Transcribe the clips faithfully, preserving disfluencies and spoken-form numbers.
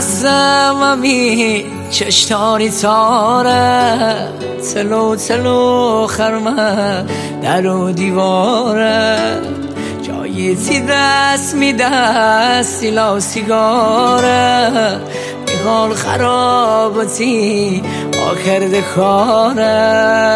هستم امی چشتاری تاره، تلو تلو خرمه در و دیواره، جایی تی دست میده سیلا و سیگاره، میخوال خراباتی آکرده کاره،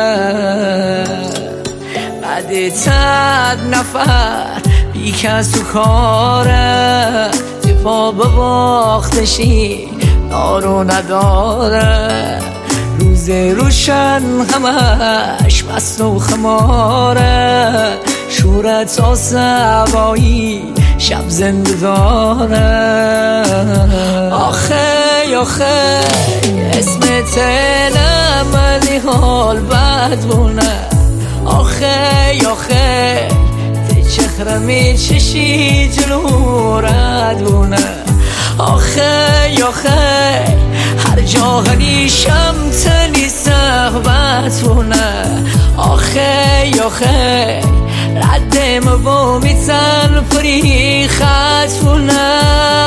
بعد تد نفر بی کس و کاره، پا بباختشی نارو نداره، روز روشن همش مست و خماره، شورت آسبایی شب زنده داره. آخه آخه اسم تلم ولی حال بد بونه، آخه آخه چخره می چشی جلو ردونه، آخه آخه هر جا هنیشم تنی صحبت بونه، آخه آخه ردم با میتن پری خط بونه.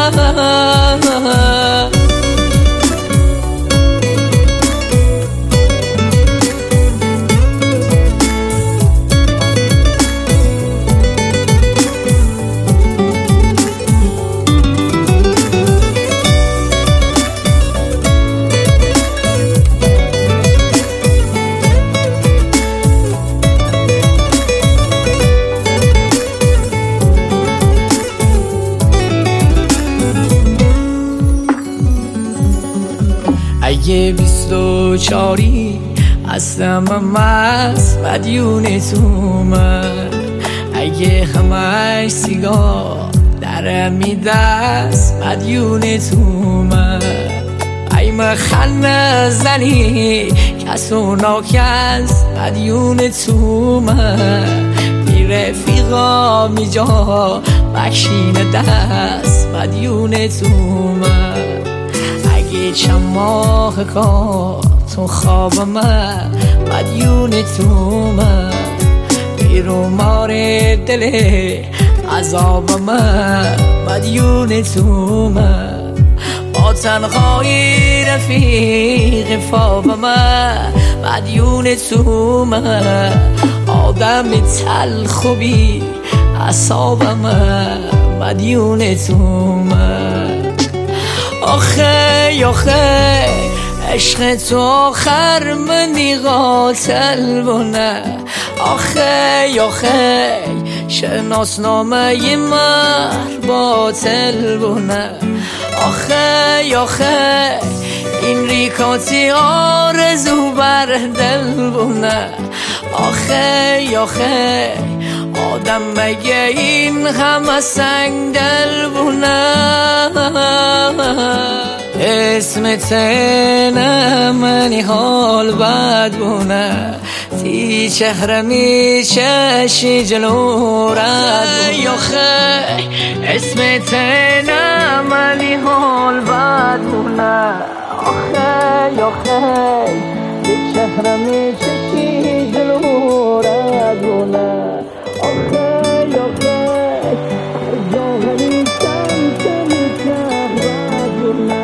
اگه بیست و چاری هستم مست مدیون تو من، اگه همش سیگار درم میدست مدیون تو من، ای مخن زنی کس و ناکس مدیون تو من، بی رفیقا میجا بکشین دست مدیون تو من، اگه چند ماه کار تو خواب من مدیون تو من، بیرو مار دل عذاب من مدیون تو من، با تنهایی رفیق فاب من مدیون تو من، آدم تلخ و بی اعصاب من مدیون تو من. آخه آخه عشق تو آخر منی قاتل بونه، آخه آخه شناسنامه مر باطل بونه، آخه آخه این ریکاتی آرزو بر دل بونه، آخه آخه آدم مگه این همه سنگ دل بونه. اسم تنم منی حال بد بونه، تی چهره می چشی جلو رد بونه، اسم تنم منی حال بد بونه، آخه آخه تی چهره می چشی جلو رد بونه، آخه آخه جاهلی سمت میتر بد بونه،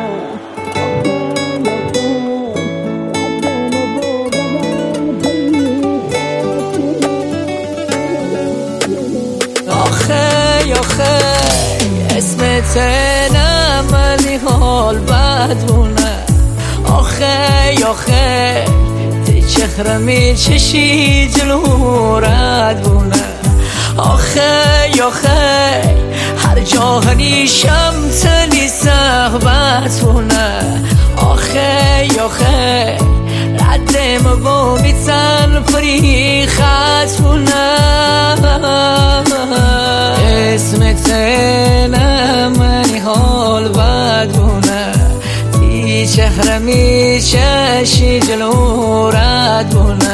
آخه آخه اسم تنم ولی حال بد بونه، آخه آخه تی چهره می چشی جلو رد بونه، آخه آخه هر جا هنیشم تنی صحبت بونه، آخه آخه ردم با میتن پری خط بونه، اسم تنم منی حال بد بونه، تی چهره می چشی جلو رد بونه.